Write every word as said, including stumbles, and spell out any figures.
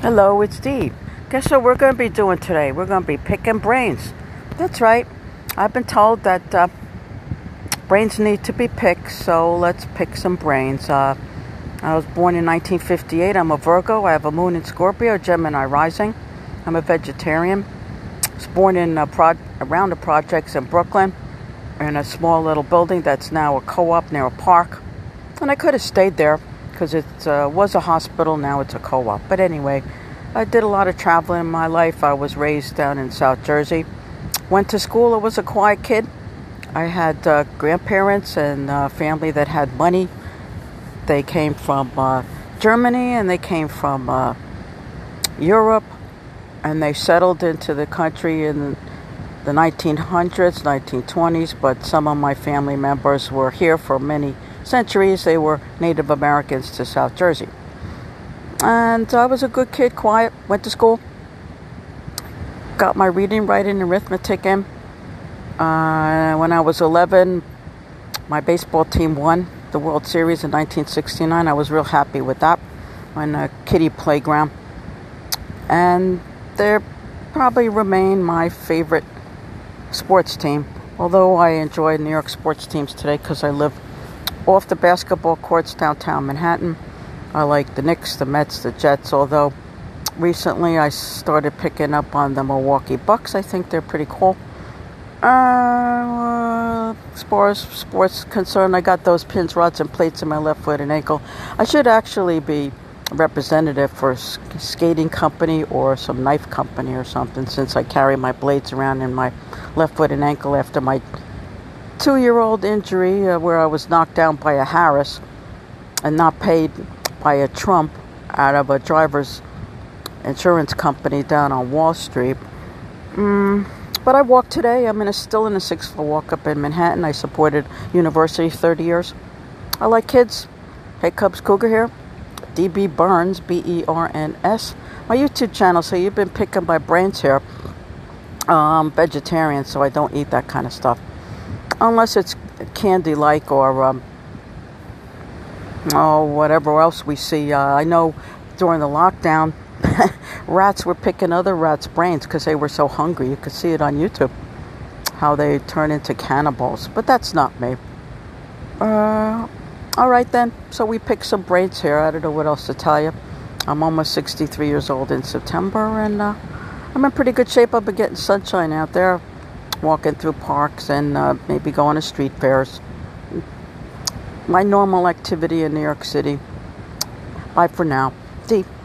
Hello, it's Dee. Guess what we're going to be doing today? We're going to be picking brains. That's right. I've been told that uh, brains need to be picked, so let's pick some brains. Uh, I was born in nineteen fifty-eight. I'm a Virgo. I have a moon in Scorpio, Gemini rising. I'm a vegetarian. I was born in a pro- around the projects in Brooklyn in a small little building that's now a co-op near a park. And I could have stayed there because it uh, was a hospital, now it's a co-op. But anyway, I did a lot of traveling in my life. I was raised down in South Jersey. Went to school, I was a quiet kid. I had uh, grandparents and uh, family that had money. They came from uh, Germany and they came from uh, Europe. And they settled into the country in the nineteen hundreds, nineteen twenties. But some of my family members were here for many centuries. They were Native Americans to South Jersey. And I was a good kid, quiet, went to school, got my reading, writing, and arithmetic in. Uh, when I was eleven, my baseball team won the World Series in nineteen sixty-nine. I was real happy with that on a kiddie playground. And they probably remain my favorite sports team, although I enjoy New York sports teams today because I live off the basketball courts downtown Manhattan. I like the Knicks, the Mets, the Jets, although recently I started picking up on the Milwaukee Bucks. I think they're pretty cool. Uh, as far as sports concerned, I got those pins, rods, and plates in my left foot and ankle. I should actually be a representative for a skating company or some knife company or something, since I carry my blades around in my left foot and ankle after my two-year-old injury uh, where I was knocked down by a Harris and not paid by a Trump out of a driver's insurance company down on Wall Street. Mm, but I walked today. I'm in a, still in a six-foot walk up in Manhattan. I supported university thirty years. I like kids. Hey Cubs Cougar here. D B Burns, B E R N S. My YouTube channel, so you've been picking my brains here. Uh, I'm vegetarian, so I don't eat that kind of stuff. Unless it's candy-like or, um, oh, whatever else we see. Uh, I know during the lockdown, rats were picking other rats' brains because they were so hungry. You could see it on YouTube, how they turn into cannibals. But that's not me. Uh, all right, then. So we picked some brains here. I don't know what else to tell you. I'm almost sixty-three years old in September, and uh, I'm in pretty good shape. I've been getting sunshine out there, walking through parks and uh, maybe going to street fairs. My normal activity in New York City. Bye for now. D.